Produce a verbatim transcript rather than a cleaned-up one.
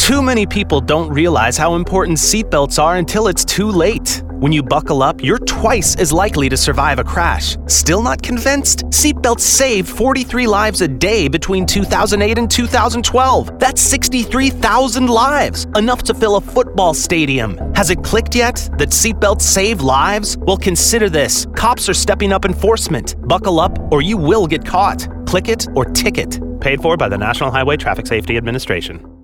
Too many people don't realize how important seatbelts are until it's too late. When you buckle up, you're twice as likely to survive a crash. Still not convinced? Seatbelts saved forty-three lives a day between two thousand eight and two thousand twelve. That's sixty-three thousand lives, enough to fill a football stadium. Has it clicked yet that seatbelts save lives? Well, consider this. Cops are stepping up enforcement. Buckle up or you will get caught. Click it or ticket. Paid for by the National Highway Traffic Safety Administration.